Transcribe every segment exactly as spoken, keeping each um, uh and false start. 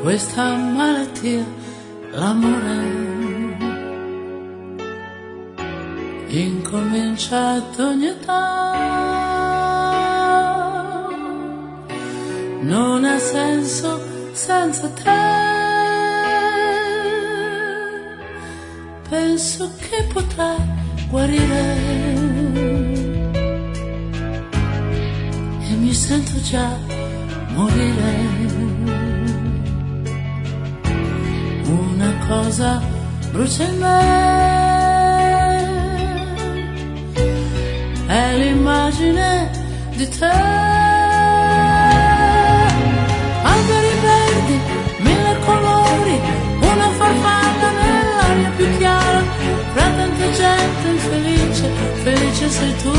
questa malattia, l'amore, incomincia ad ogni età, non ha senso senza te, penso che potrà guarire e mi sento già morire. Una cosa brucia in me, è l'immagine di te. Alberi verdi, mille colori, una farfalla nell'aria più chiara, fra tanta gente infelice, felice sei tu.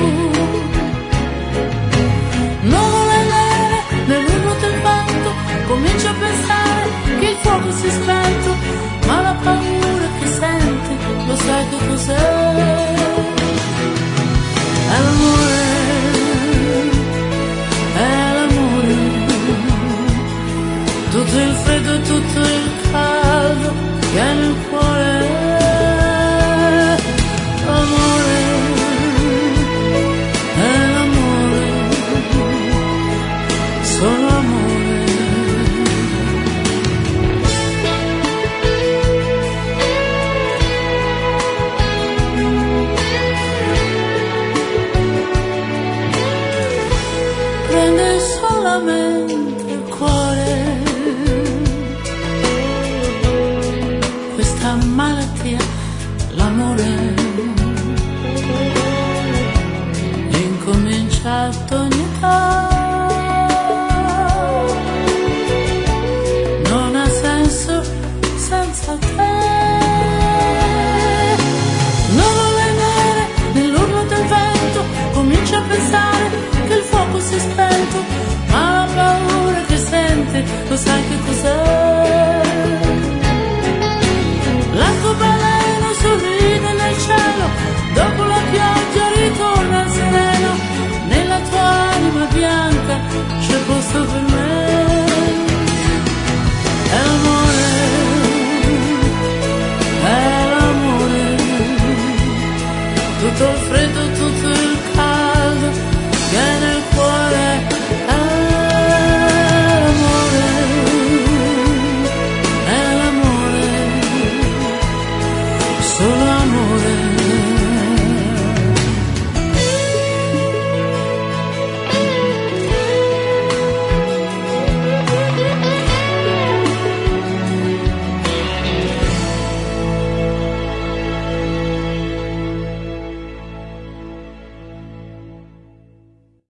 Nuvole nere nell'urlo del vento, comincio a pensare che il fuoco si è spento, ma la paura che senti, lo sai che cos'è? È l'amore, è l'amore, tutto il freddo e tutto il caldo che hai nel cuore. L'amore, è l'amore, solo amore. Prende solamente il cuore, questa malattia, l'amore, incomincia ad ogni età, non ha senso senza te. Nuvole nere nell'urlo del vento, comincia a pensare che il fuoco si è spento, ma la paura che senti, lo sai che cos'è? L'arcobaleno sorride nel cielo, dopo la pioggia ritorna il sereno, nella tua anima bianca c'è posto per me. È l'amore, è l'amore, tutto il freddo, tutto il caldo che è nel cuore. È l'amore, è l'amore, solo amore.